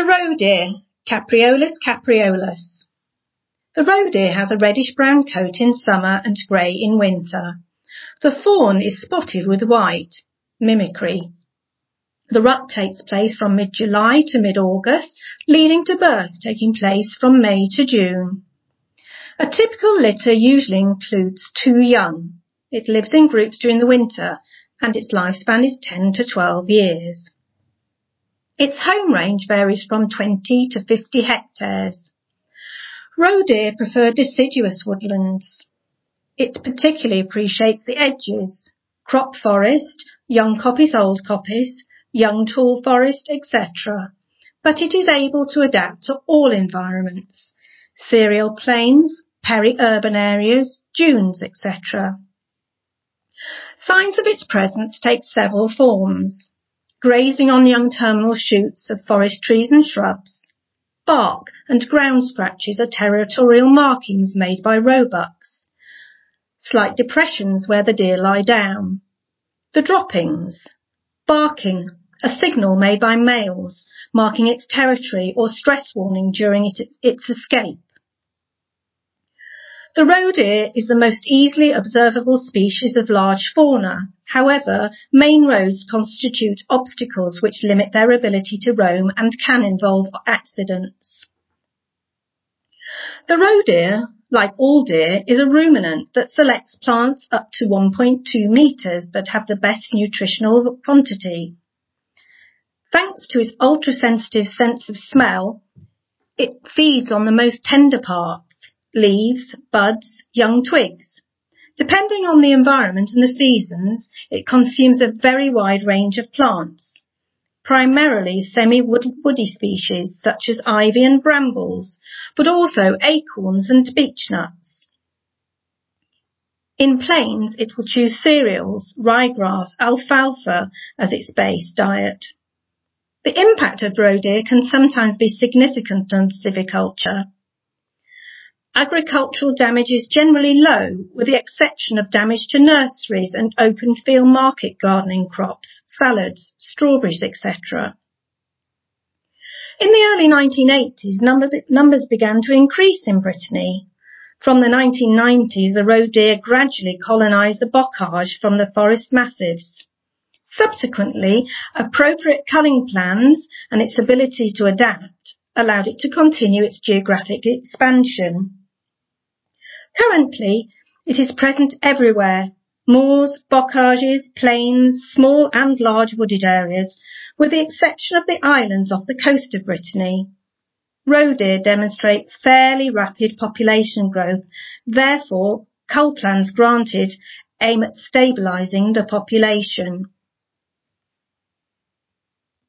The roe deer, Capreolus capreolus. The roe deer has a reddish-brown coat in summer and grey in winter. The fawn is spotted with white, mimicry. The rut takes place from mid-July to mid-August, leading to births taking place from May to June. A typical litter usually includes 2 young. It lives in groups during the winter, and its lifespan is 10 to 12 years. Its home range varies from 20 to 50 hectares. Roe deer prefer deciduous woodlands. It particularly appreciates the edges, crop forest, young coppice, old coppice, young tall forest, etc. But it is able to adapt to all environments, cereal plains, peri-urban areas, dunes, etc. Signs of its presence take several forms. Grazing on young terminal shoots of forest trees and shrubs. Bark and ground scratches are territorial markings made by roebucks. Slight depressions where the deer lie down. The droppings. Barking, a signal made by males, marking its territory or stress warning during its escape. The roe deer is the most easily observable species of large fauna. However, main roads constitute obstacles which limit their ability to roam and can involve accidents. The roe deer, like all deer, is a ruminant that selects plants up to 1.2 metres that have the best nutritional quantity. Thanks to its ultra-sensitive sense of smell, it feeds on the most tender parts, leaves, buds, young twigs. Depending on the environment and the seasons, it consumes a very wide range of plants, primarily semi-woody species such as ivy and brambles, but also acorns and beech nuts. In plains, it will choose cereals, ryegrass, alfalfa as its base diet. The impact of roe deer can sometimes be significant on silviculture. Agricultural damage is generally low, with the exception of damage to nurseries and open field market gardening crops, salads, strawberries, etc. In the early 1980s, numbers began to increase in Brittany. From the 1990s, the roe deer gradually colonised the bocage from the forest massifs. Subsequently, appropriate culling plans and its ability to adapt allowed it to continue its geographic expansion. Currently, it is present everywhere, moors, bocages, plains, small and large wooded areas, with the exception of the islands off the coast of Brittany. Roe deer demonstrate fairly rapid population growth, therefore, cull plans granted aim at stabilising the population.